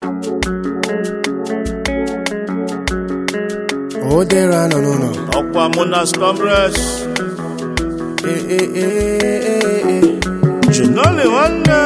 Oh, there are no. Aqua Monas Congress. Chinole Wanda.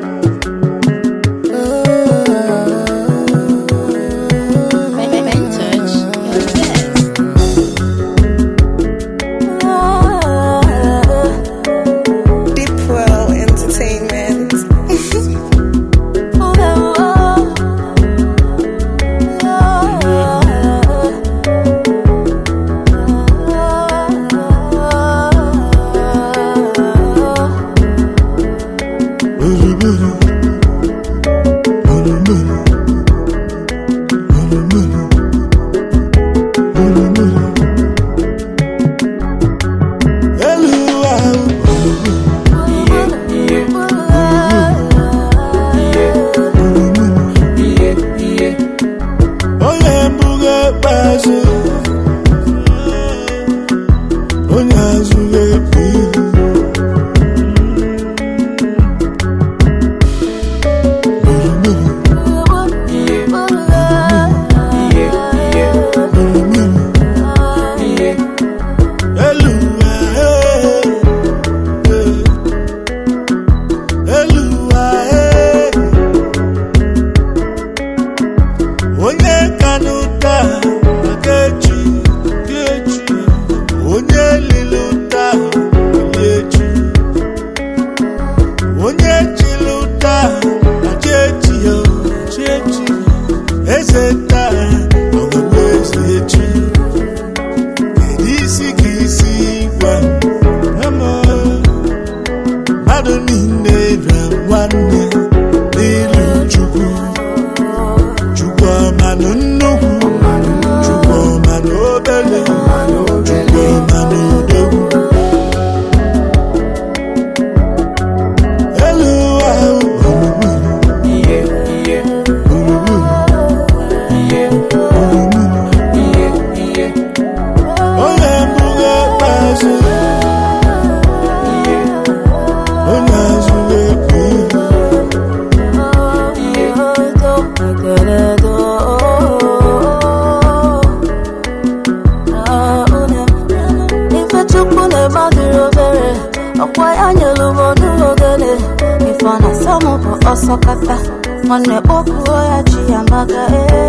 Osokata mwane oku ya chiyambaga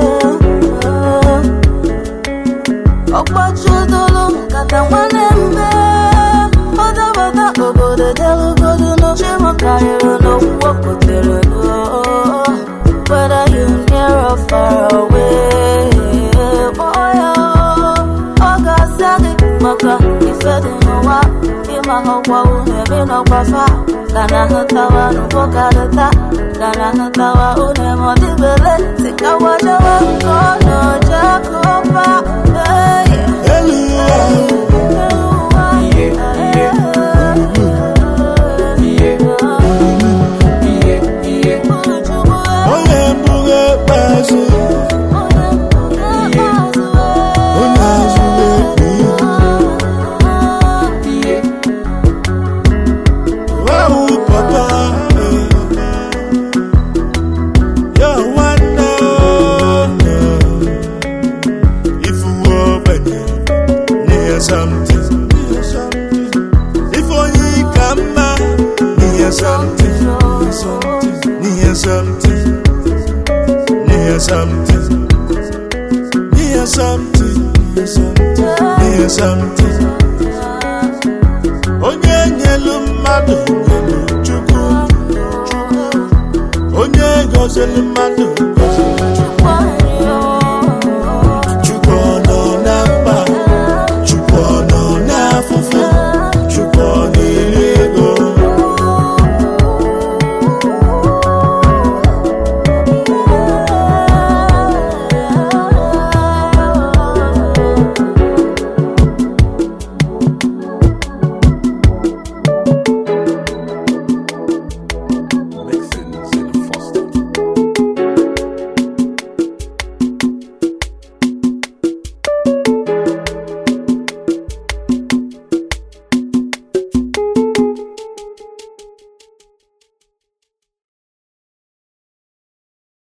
Okbachudolo kata mwane mbe Oda bata obodo delu godu no Chimo kairo no wakotere no Whether you near or far away Boyo Oga sagi maka ifedi no wa Ima hokwa unebe no kwafa Kana hatawa nubokarata Kana hatawa unemodibele Sikawa jawa kono jakopa something. Onye nyelu mmadụ nyelu Chukwu. Onye gọziri mmadụ